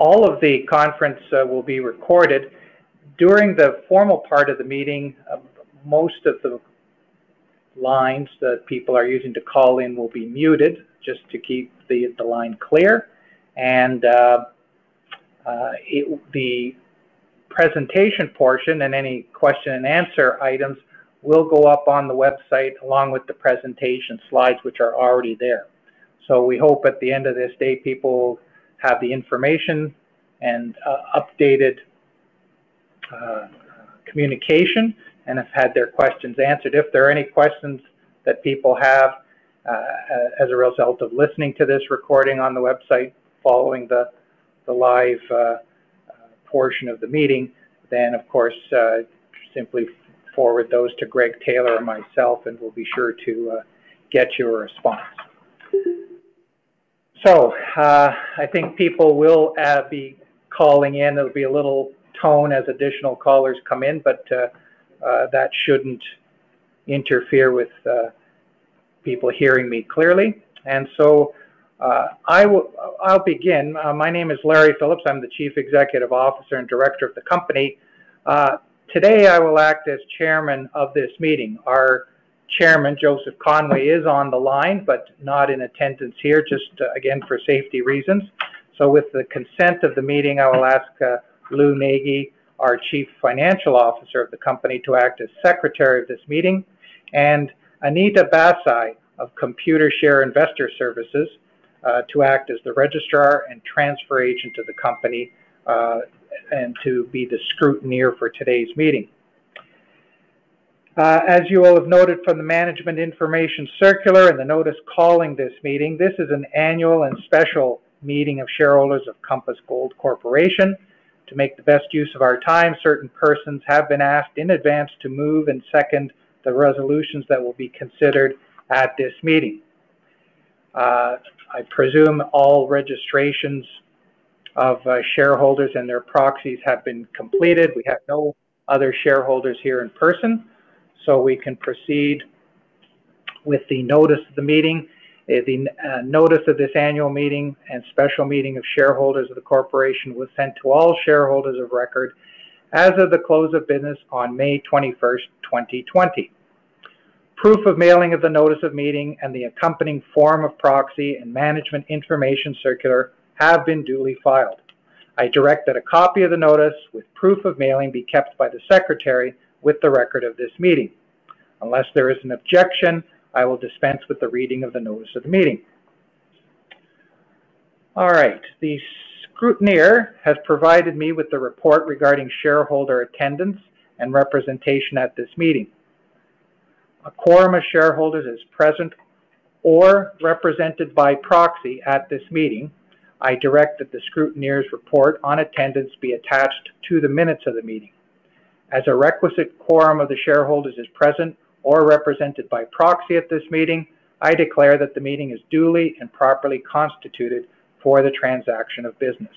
All of the conference will be recorded. During the formal part of the meeting, most of the lines that people are using to call in will be muted, just to keep the line clear. And the presentation portion and any question and answer items will go up on the website along with the presentation slides, which are already there. So we hope at the end of this day people have the information and updated communication and have had their questions answered. If there are any questions that people have as a result of listening to this recording on the website following the live portion of the meeting, then of course simply forward those to Greg Taylor or myself, and we'll be sure to get you a response. So I think people will be calling in. There'll be a little tone as additional callers come in, but that shouldn't interfere with people hearing me clearly. And so I'll begin. My name is Larry Phillips. I'm the Chief Executive Officer and Director of the company. Today I will act as chairman of this meeting. Our chairman, Joseph Conway, is on the line, but not in attendance here, just again for safety reasons. So with the consent of the meeting, I will ask Lou Nagy, our Chief Financial Officer of the company, to act as secretary of this meeting, and Anita Basai of Computershare Investor Services to act as the registrar and transfer agent of the company and to be the scrutineer for today's meeting. As you will have noted from the Management Information Circular and the notice calling this meeting, this is an annual and special meeting of shareholders of Compass Gold Corporation. To make the best use of our time, certain persons have been asked in advance to move and second the resolutions that will be considered at this meeting. I presume all registrations of shareholders and their proxies have been completed. We have no other shareholders here in person, so we can proceed with the notice of the meeting. The notice of this annual meeting and special meeting of shareholders of the corporation was sent to all shareholders of record as of the close of business on May 21st, 2020. Proof of mailing of the notice of meeting and the accompanying form of proxy and Management Information Circular have been duly filed. I direct that a copy of the notice with proof of mailing be kept by the Secretary with the record of this meeting. Unless there is an objection, I will dispense with the reading of the notice of the meeting. All right, the scrutineer has provided me with the report regarding shareholder attendance and representation at this meeting. A quorum of shareholders is present or represented by proxy at this meeting. I direct that the scrutineer's report on attendance be attached to the minutes of the meeting. As a requisite quorum of the shareholders is present or represented by proxy at this meeting, I declare that the meeting is duly and properly constituted for the transaction of business.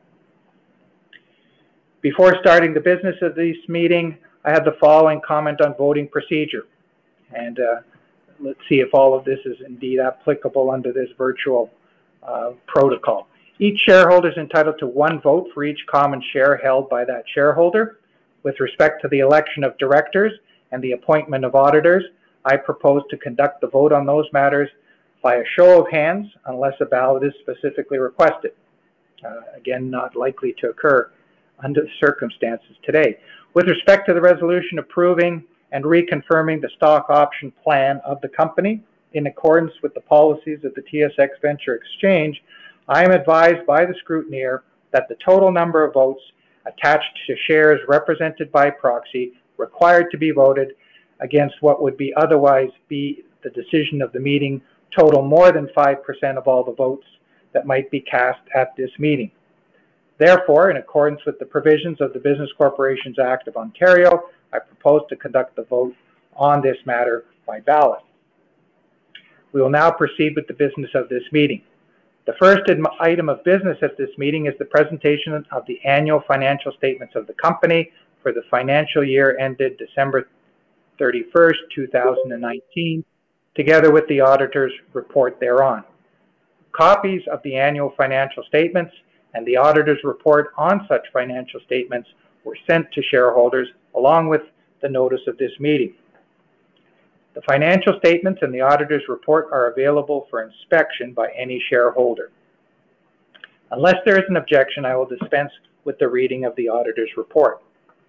Before starting the business of this meeting, I have the following comment on voting procedure. And let's see if all of this is indeed applicable under this virtual protocol. Each shareholder is entitled to one vote for each common share held by that shareholder. With respect to the election of directors and the appointment of auditors, I propose to conduct the vote on those matters by a show of hands unless a ballot is specifically requested. Again, not likely to occur under the circumstances today. With respect to the resolution approving and reconfirming the stock option plan of the company in accordance with the policies of the TSX Venture Exchange, I am advised by the scrutineer that the total number of votes attached to shares represented by proxy required to be voted against what would be otherwise be the decision of the meeting total more than 5% of all the votes that might be cast at this meeting. Therefore, in accordance with the provisions of the Business Corporations Act of Ontario, I propose to conduct the vote on this matter by ballot. We will now proceed with the business of this meeting. The first item of business at this meeting is the presentation of the annual financial statements of the company for the financial year ended December 31st, 2019, together with the auditor's report thereon. Copies of the annual financial statements and the auditor's report on such financial statements were sent to shareholders along with the notice of this meeting. The financial statements and the auditor's report are available for inspection by any shareholder. Unless there is an objection, I will dispense with the reading of the auditor's report.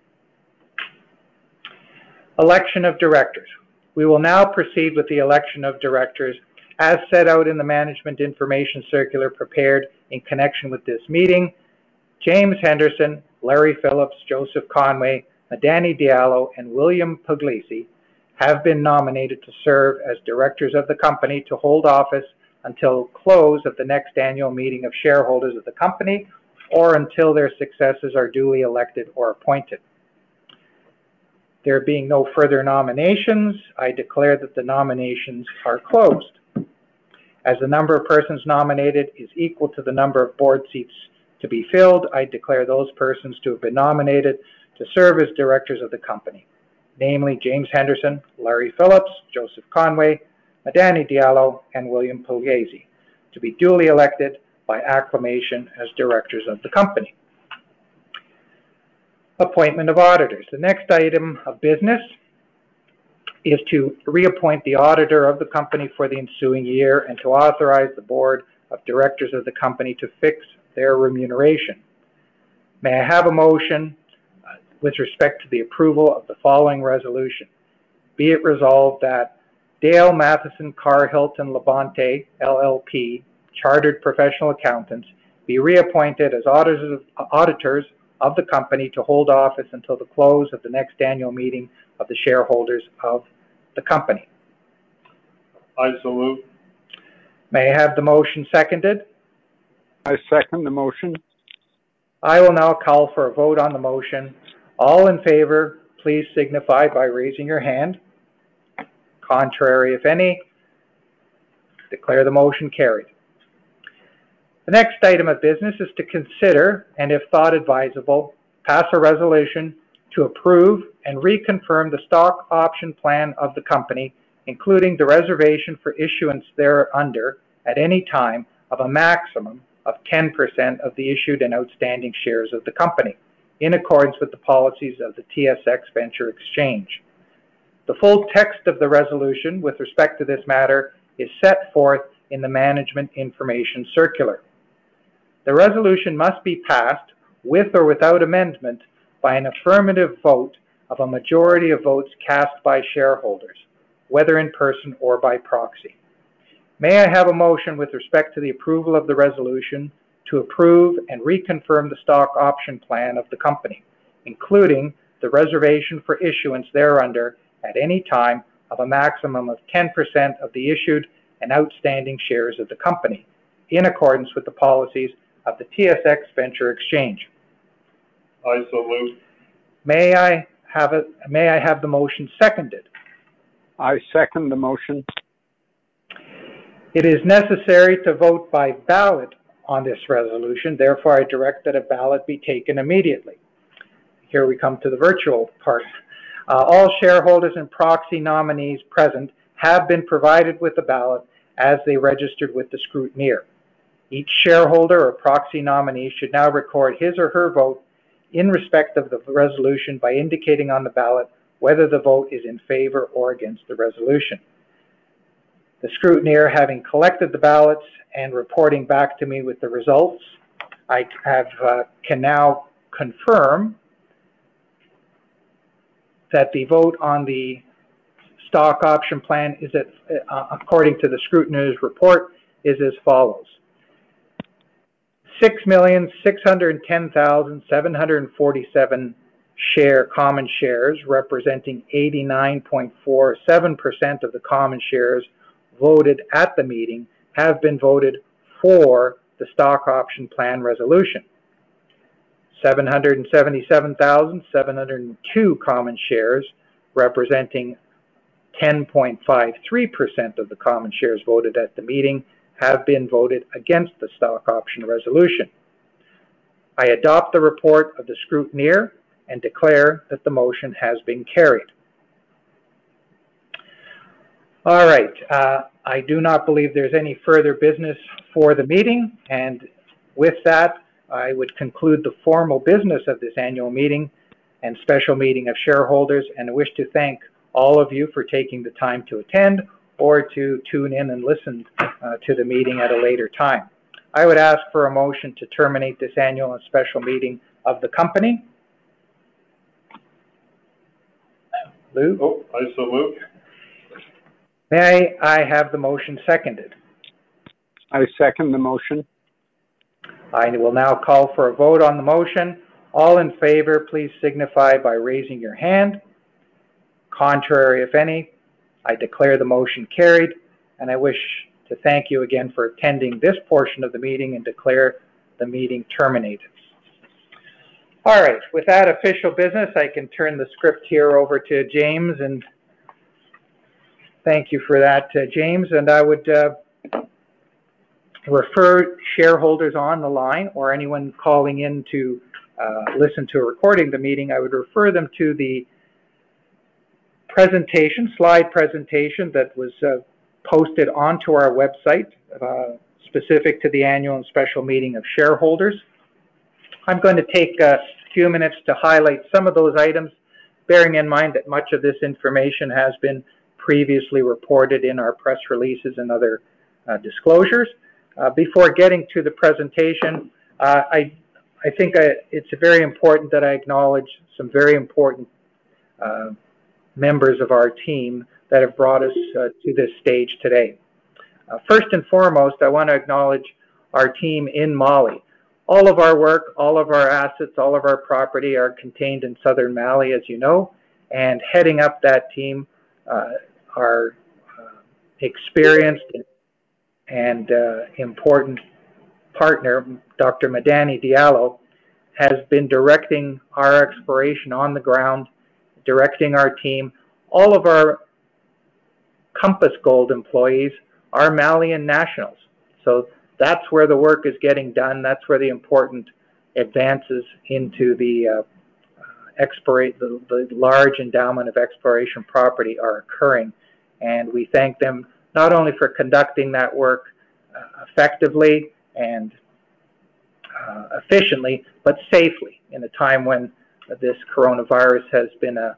Election of directors. We will now proceed with the election of directors as set out in the Management Information Circular prepared in connection with this meeting. James Henderson, Larry Phillips, Joseph Conway, Madani Diallo, and William Pugliese have been nominated to serve as directors of the company to hold office until close of the next annual meeting of shareholders of the company or until their successors are duly elected or appointed. There being no further nominations, I declare that the nominations are closed. As the number of persons nominated is equal to the number of board seats to be filled, I declare those persons to have been nominated to serve as directors of the company, namely James Henderson, Larry Phillips, Joseph Conway, Madani Diallo, and William Pugliese, to be duly elected by acclamation as directors of the company. Appointment of auditors. The next item of business is to reappoint the auditor of the company for the ensuing year and to authorize the board of directors of the company to fix their remuneration. May I have a motion with respect to the approval of the following resolution? Be it resolved that Dale Matheson Carr Hilton Labonte, LLP, Chartered Professional Accountants, be reappointed as auditors of the company to hold office until the close of the next annual meeting of the shareholders of the company. I so move. May I have the motion seconded? I second the motion. I will now call for a vote on the motion. All in favor, please signify by raising your hand. Contrary, if any, declare the motion carried. The next item of business is to consider, and if thought advisable, pass a resolution to approve and reconfirm the stock option plan of the company, including the reservation for issuance thereunder at any time of a maximum of 10% of the issued and outstanding shares of the company, in accordance with the policies of the TSX Venture Exchange. The full text of the resolution with respect to this matter is set forth in the Management Information Circular. The resolution must be passed with or without amendment by an affirmative vote of a majority of votes cast by shareholders, whether in person or by proxy. May I have a motion with respect to the approval of the resolution to approve and reconfirm the stock option plan of the company, including the reservation for issuance thereunder at any time of a maximum of 10% of the issued and outstanding shares of the company, in accordance with the policies of the TSX Venture Exchange. I so move. May I have the motion seconded? I second the motion. It is necessary to vote by ballot on this resolution. Therefore, I direct that a ballot be taken immediately. Here we come to the virtual part. All shareholders and proxy nominees present have been provided with a ballot as they registered with the scrutineer. Each shareholder or proxy nominee should now record his or her vote in respect of the resolution by indicating on the ballot whether the vote is in favor or against the resolution. The scrutineer, having collected the ballots and reporting back to me with the results, I can now confirm that the vote on the stock option plan is according to the scrutineer's report, is as follows. 6,610,747 common shares, representing 89.47% of the common shares voted at the meeting, have been voted for the stock option plan resolution. 777,702 common shares, representing 10.53% of the common shares voted at the meeting, have been voted against the stock option resolution. I adopt the report of the scrutineer and declare that the motion has been carried. All right, I do not believe there's any further business for the meeting, and with that, I would conclude the formal business of this annual meeting and special meeting of shareholders, and I wish to thank all of you for taking the time to attend or to tune in and listen to the meeting at a later time. I would ask for a motion to terminate this annual and special meeting of the company. Lou? Oh, I so move. May I have the motion seconded? I second the motion. I will now call for a vote on the motion. All in favor, please signify by raising your hand. Contrary, if any, I declare the motion carried, and I wish to thank you again for attending this portion of the meeting and declare the meeting terminated. All right, with that official business, I can turn the script here over to James, and thank you for that, James. And I would refer shareholders on the line or anyone calling in to listen to a recording of the meeting, I would refer them to the slide presentation that was posted onto our website, specific to the annual and special meeting of shareholders. I'm going to take a few minutes to highlight some of those items, bearing in mind that much of this information has been previously reported in our press releases and other disclosures. Before getting to the presentation, I think it's very important that I acknowledge some very important members of our team that have brought us to this stage today. First and foremost, I want to acknowledge our team in Mali. All of our work, all of our assets, all of our property are contained in southern Mali, as you know, and heading up that team are experienced and important partner, Dr. Madani Diallo, has been directing our exploration on the ground, directing our team. All of our Compass Gold employees are Malian nationals. So that's where the work is getting done. That's where the important advances into the large endowment of exploration property are occurring. And we thank them not only for conducting that work effectively and efficiently, but safely in a time when this coronavirus has been a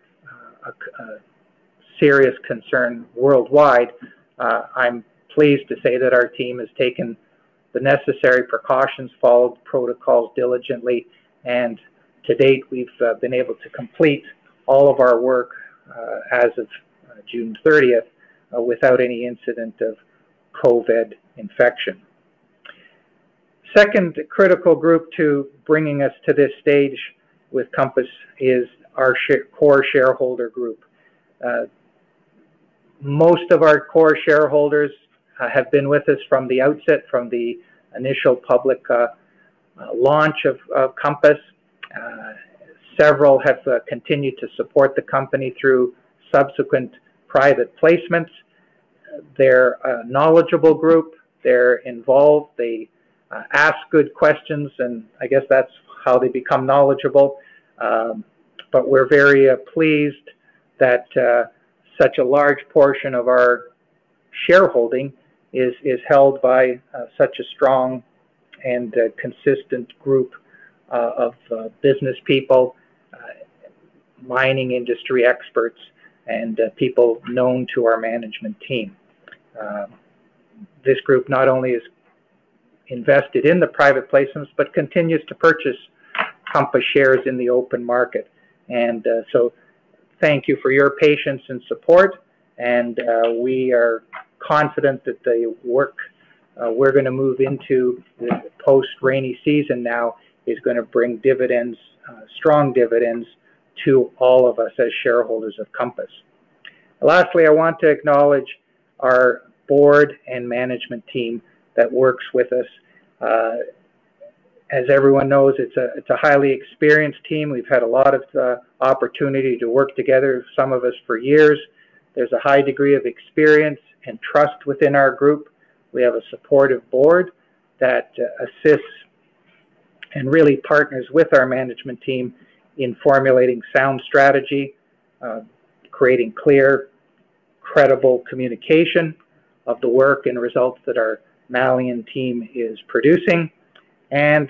serious concern worldwide. I'm pleased to say that our team has taken the necessary precautions, followed protocols diligently, and to date we've been able to complete all of our work as of June 30th without any incident of COVID infection. Second critical group to bringing us to this stage with Compass is our core shareholder group. Most of our core shareholders have been with us from the outset, from the initial public launch of Compass. Several have continued to support the company through subsequent private placements. They're a knowledgeable group. They're involved. They ask good questions, and I guess that's how they become knowledgeable. But we're very pleased that such a large portion of our shareholding is held by such a strong and consistent group of business people, mining industry experts, and people known to our management team. This group not only is invested in the private placements, but continues to purchase Compass shares in the open market. And so thank you for your patience and support, and we are confident that the work we're going to move into the post-rainy season now is going to bring dividends, strong dividends, to all of us as shareholders of Compass. Lastly, I want to acknowledge our board and management team that works with us. As everyone knows, it's a highly experienced team. We've had a lot of opportunity to work together, some of us for years. There's a high degree of experience and trust within our group. We have a supportive board that assists and really partners with our management team in formulating sound strategy, creating clear, credible communication of the work and results that our Malian team is producing, and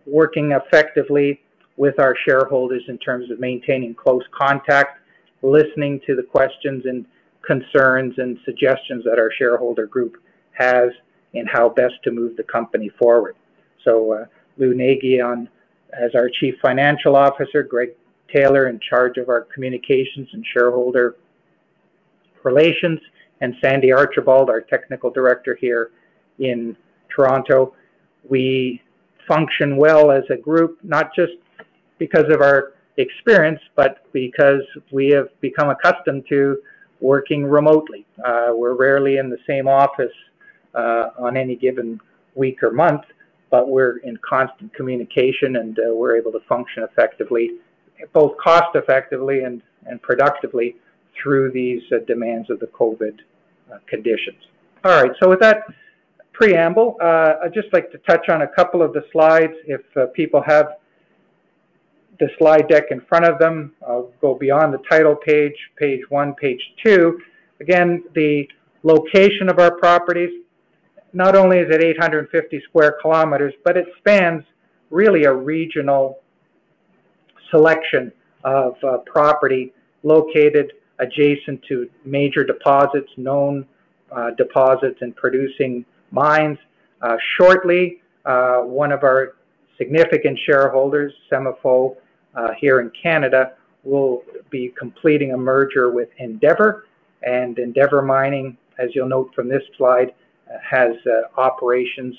working effectively with our shareholders in terms of maintaining close contact, listening to the questions and concerns and suggestions that our shareholder group has in how best to move the company forward. So Lou Nagy as our Chief Financial Officer, Greg Taylor in charge of our communications and shareholder relations, and Sandy Archibald, our Technical Director here in Toronto. We function well as a group, not just because of our experience, but because we have become accustomed to working remotely. We're rarely in the same office on any given week or month, but we're in constant communication, and we're able to function effectively, both cost effectively and productively through these demands of the COVID conditions. All right, so with that preamble, I'd just like to touch on a couple of the slides. If people have the slide deck in front of them, I'll go beyond the title page, page 1, page 2. Again, the location of our properties, not only is it 850 square kilometers, but it spans really a regional selection of property located adjacent to major deposits, known deposits and producing mines. Shortly, one of our significant shareholders, SEMAFO, here in Canada, will be completing a merger with Endeavour, and Endeavour Mining, as you'll note from this slide, has operations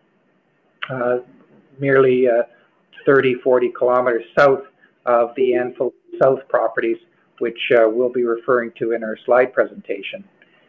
merely 30-40 kilometers south of the Anfield South properties, which we'll be referring to in our slide presentation.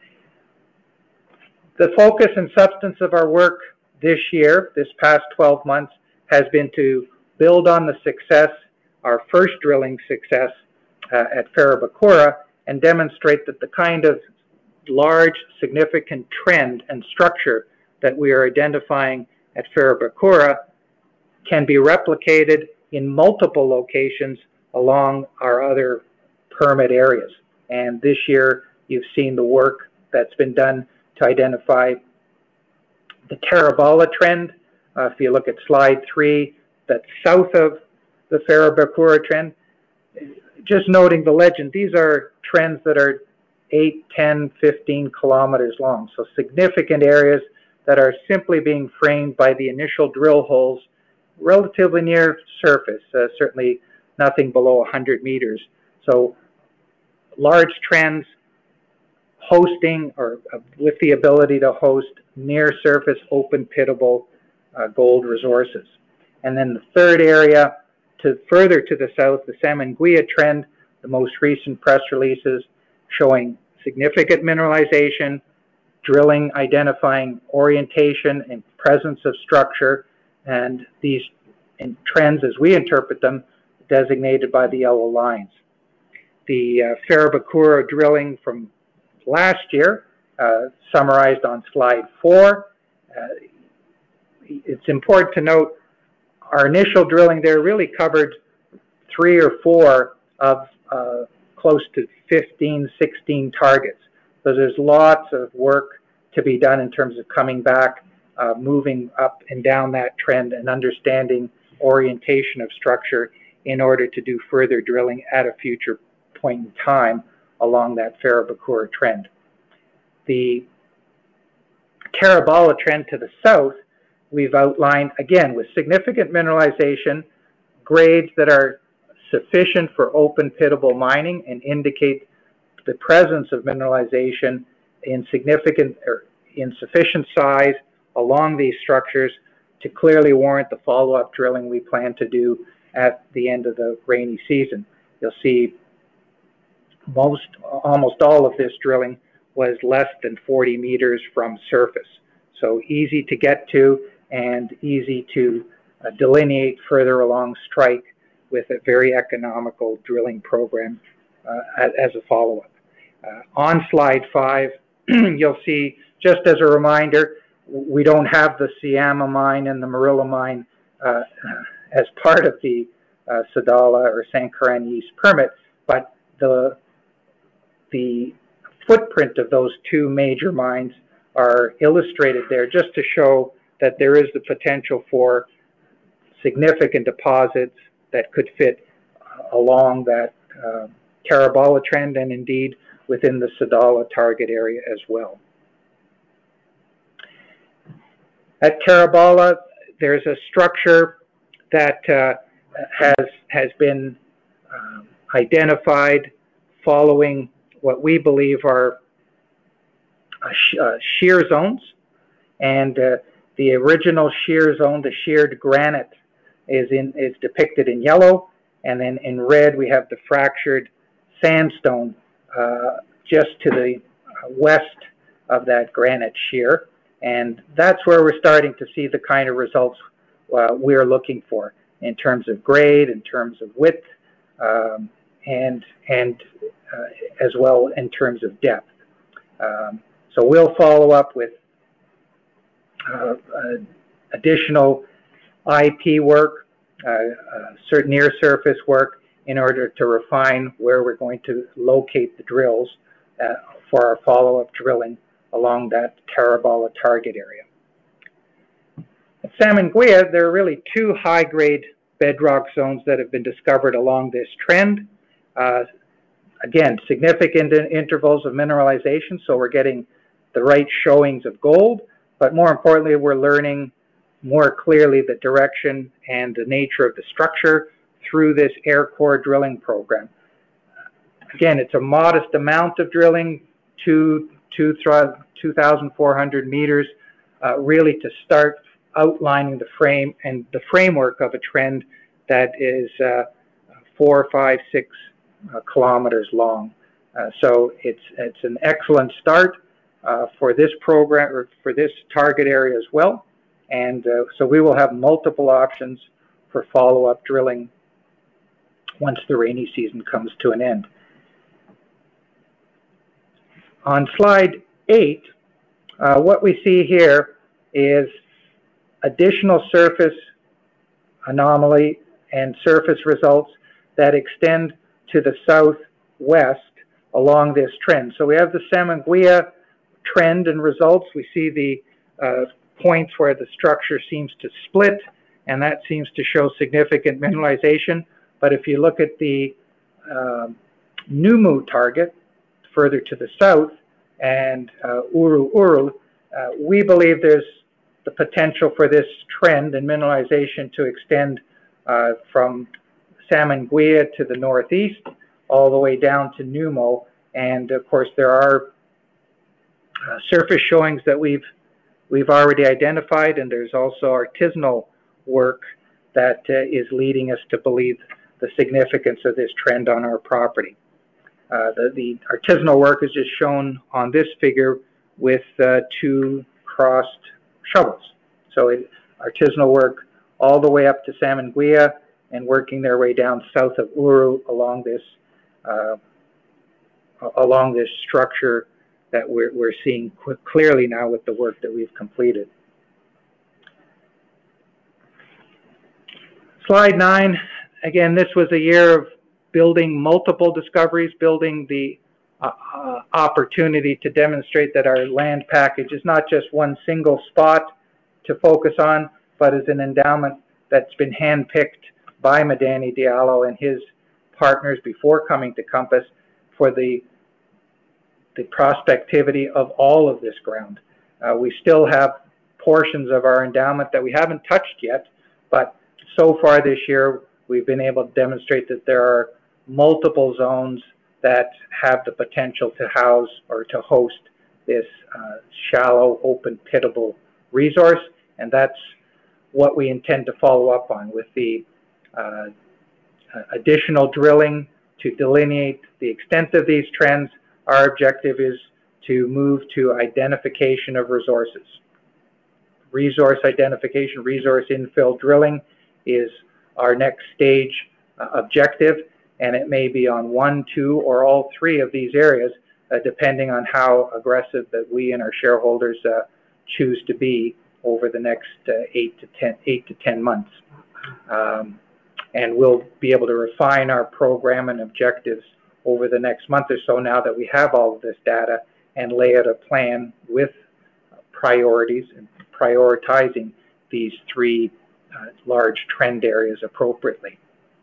The focus and substance of our work this year, this past 12 months, has been to build on the success, our first drilling success at Farabakura, and demonstrate that the kind of large, significant trend and structure that we are identifying at Farabakura can be replicated in multiple locations along our other permit areas. And this year, you've seen the work that's been done to identify the Tarabala trend. If you look at slide 3, that's south of the Farabakura trend. Just noting the legend, these are trends that are 8, 10, 15 kilometers long. So significant areas that are simply being framed by the initial drill holes relatively near surface, certainly nothing below 100 meters. So large trends hosting or with the ability to host near surface open pittable gold resources. And then the third area, further to the south, the Samanguia trend, the most recent press releases showing significant mineralization, drilling, identifying orientation and presence of structure, and these trends, as we interpret them, designated by the yellow lines. The Farabakura drilling from last year, summarized on slide 4. It's important to note our initial drilling there really covered 3 or 4 of close to 15, 16 targets. So there's lots of work to be done in terms of coming back, moving up and down that trend and understanding orientation of structure in order to do further drilling at a future point in time along that Farabakura trend. The Tarabala trend to the south, we've outlined, again, with significant mineralization, grades that are sufficient for open pittable mining and indicate the presence of mineralization in significant or in sufficient size along these structures to clearly warrant the follow-up drilling we plan to do at the end of the rainy season. You'll see almost all of this drilling was less than 40 meters from surface. So easy to get to and easy to delineate further along strike with a very economical drilling program as a follow-up. On slide 5, you'll see, just as a reminder, we don't have the Syama mine and the Marilla mine as part of the Sadala or Sankaran East permit, but the footprint of those 2 major mines are illustrated there just to show that there is the potential for significant deposits that could fit along that Carabala trend and indeed within the Sadala target area as well. At Carabala, there's a structure that has been identified following what we believe are shear zones, and the original shear zone, the sheared granite, is depicted in yellow, and then in red we have the fractured sandstone just to the west of that granite shear, and that's where we're starting to see the kind of results we're looking for in terms of grade, in terms of width, and as well in terms of depth. So we'll follow up with additional IP work, certain near surface work, in order to refine where we're going to locate the drills for our follow-up drilling along that Carabala target area. At Samanguia, there are really two high-grade bedrock zones that have been discovered along this trend. Again, significant intervals of mineralization, so we're getting the right showings of gold, but more importantly, we're learning more clearly the direction and the nature of the structure through this air core drilling program. Again, it's a modest amount of drilling, 2,400 meters, really to start outlining the frame and the framework of a trend that is 4, 5, 6 kilometers long. So it's an excellent start for this program, or for this target area as well. And so we will have multiple options for follow-up drilling once the rainy season comes to an end. On slide 8, what we see here is additional surface anomaly and surface results that extend to the southwest along this trend. So we have the Samanguia trend and results. We see the points where the structure seems to split, and that seems to show significant mineralization. But if you look at the Numu target further to the south and Uru, we believe there's the potential for this trend and mineralization to extend from Samanguia to the northeast all the way down to Numu. And of course there are surface showings that we've already identified, and there's also artisanal work that is leading us to believe the significance of this trend on our property. The artisanal work is just shown on this figure with 2 crossed shovels. So artisanal work all the way up to Samanguia and working their way down south of Uru along this structure that we're seeing clearly now with the work that we've completed. Slide 9, again, this was a year of building multiple discoveries, building the opportunity to demonstrate that our land package is not just one single spot to focus on, but is an endowment that's been handpicked by Madani Diallo and his partners before coming to Compass for the prospectivity of all of this ground. We still have portions of our endowment that we haven't touched yet, but so far this year we've been able to demonstrate that there are multiple zones that have the potential to house or to host this shallow, open, pitable resource, and that's what we intend to follow up on with the additional drilling to delineate the extent of these trends. Our objective is to move to identification of resources. Resource identification, resource infill drilling is our next stage objective, and it may be on 1, 2, or all 3 of these areas, depending on how aggressive that we and our shareholders choose to be over the next 8 to 10 months. And we'll be able to refine our program and objectives over the next month or so now that we have all of this data, and lay out a plan with priorities and prioritizing these 3 large trend areas appropriately.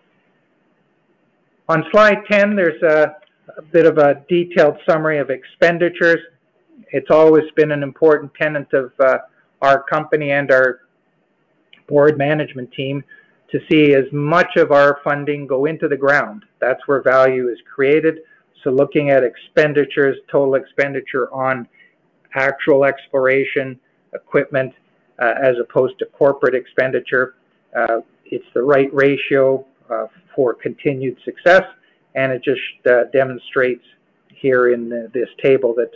On slide 10, there's a bit of a detailed summary of expenditures. It's always been an important tenet of our company and our board management team to see as much of our funding go into the ground. That's where value is created. So looking at expenditures, total expenditure on actual exploration, equipment, as opposed to corporate expenditure, it's the right ratio for continued success, and it just demonstrates here in this table that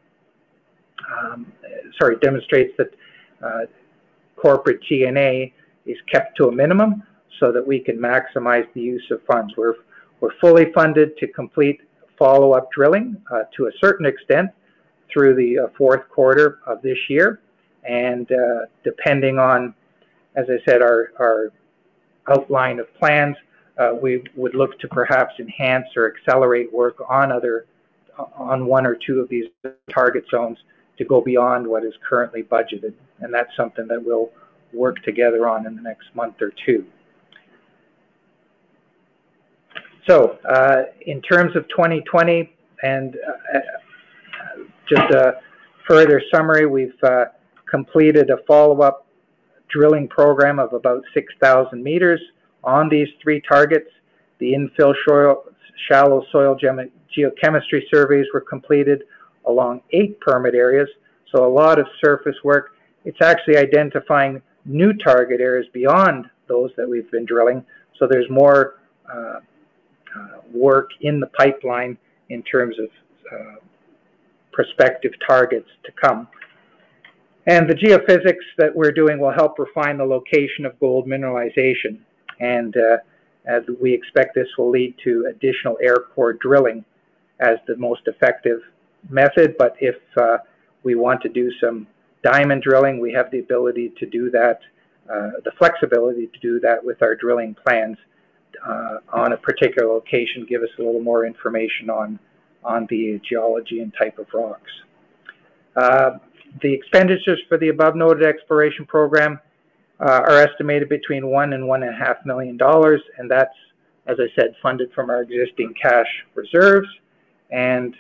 demonstrates that corporate G&A is kept to a minimum so that we can maximize the use of funds. We're fully funded to complete follow-up drilling to a certain extent through the fourth quarter of this year, and depending on, as I said, our outline of plans, we would look to perhaps enhance or accelerate work on one or two of these target zones to go beyond what is currently budgeted, and that's something that we'll work together on in the next month or two. So in terms of 2020 and just a further summary, we've completed a follow-up drilling program of about 6,000 meters on these three targets. The infill shallow soil geochemistry surveys were completed along 8 permit areas, so a lot of surface work. It's actually identifying new target areas beyond those that we've been drilling, so there's more work in the pipeline in terms of prospective targets to come. And the geophysics that we're doing will help refine the location of gold mineralization, and as we expect this will lead to additional air core drilling as the most effective method. But if we want to do some diamond drilling, we have the ability to do that, the flexibility to do that with our drilling plans on a particular location, give us a little more information on the geology and type of rocks. The expenditures for the above noted exploration program are estimated between $1 and $1.5 million, and that's, as I said, funded from our existing cash reserves. And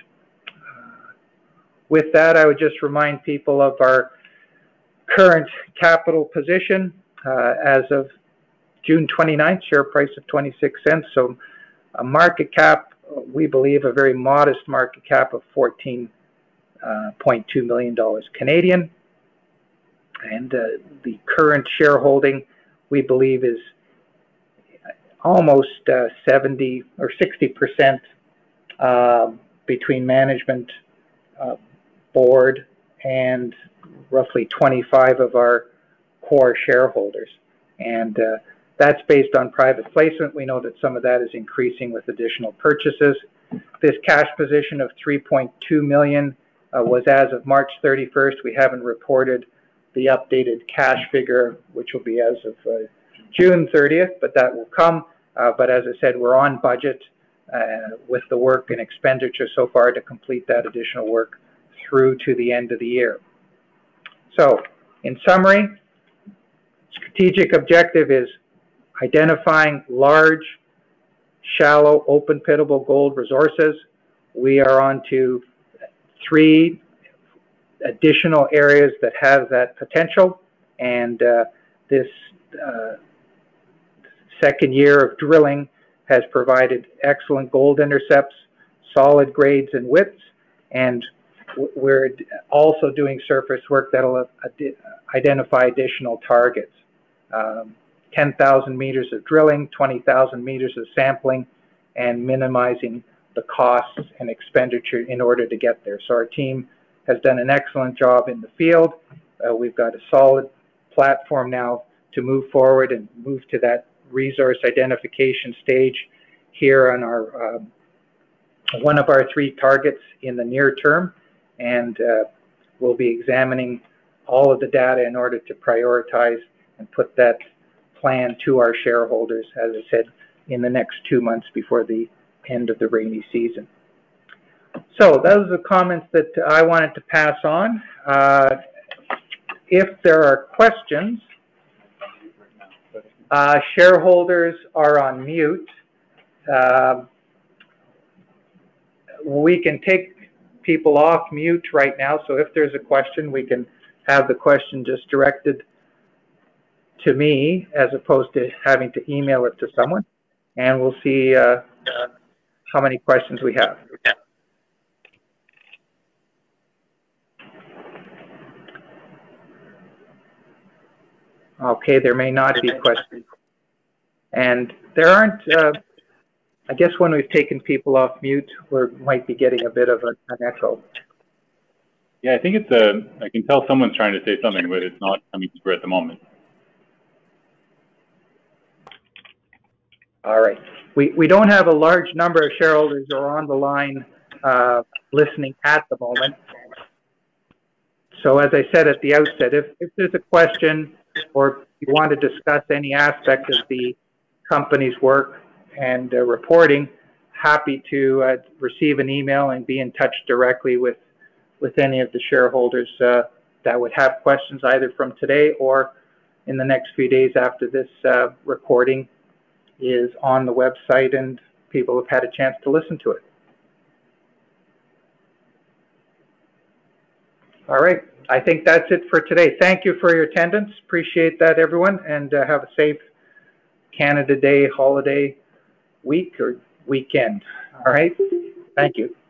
with that, I would just remind people of our current capital position as of June 29th, share price of 26 cents. So a market cap, we believe a very modest market cap of $14.2 million Canadian. And the current shareholding, we believe, is almost 70 or 60% between management, board, and roughly 25 of our core shareholders. And that's based on private placement. We know that some of that is increasing with additional purchases. This cash position of $3.2 million was as of March 31st. We haven't reported the updated cash figure, which will be as of June 30th, but that will come. But as I said, we're on budget with the work and expenditure so far to complete that additional work through to the end of the year. So, in summary, strategic objective is identifying large, shallow, open pitable gold resources. We are on to 3 additional areas that have that potential, and this second year of drilling has provided excellent gold intercepts, solid grades and widths, and we're also doing surface work that will identify additional targets. 10,000 meters of drilling, 20,000 meters of sampling, and minimizing the costs and expenditure in order to get there. So our team has done an excellent job in the field. We've got a solid platform now to move forward and move to that resource identification stage here on our one of our 3 targets in the near term, and we'll be examining all of the data in order to prioritize and put that plan to our shareholders, as I said, in the next 2 months before the end of the rainy season. So those are the comments that I wanted to pass on. If there are questions, Shareholders are on mute. We can take people off mute right now, so if there's a question, we can have the question just directed to me as opposed to having to email it to someone, and we'll see how many questions we have. Okay, there may not be questions. And there aren't, I guess when we've taken people off mute, we might be getting a bit of an echo. Yeah, I think it's I can tell someone's trying to say something, but it's not coming through at the moment. All right. We don't have a large number of shareholders who are on the line listening at the moment. So as I said at the outset, if there's a question or you want to discuss any aspect of the company's work and reporting, happy to receive an email and be in touch directly with any of the shareholders that would have questions either from today or in the next few days after this recording is on the website and people have had a chance to listen to it. All right. I think that's it for today. Thank you for your attendance. Appreciate that, everyone, and have a safe Canada Day holiday week or weekend. All right. Thank you.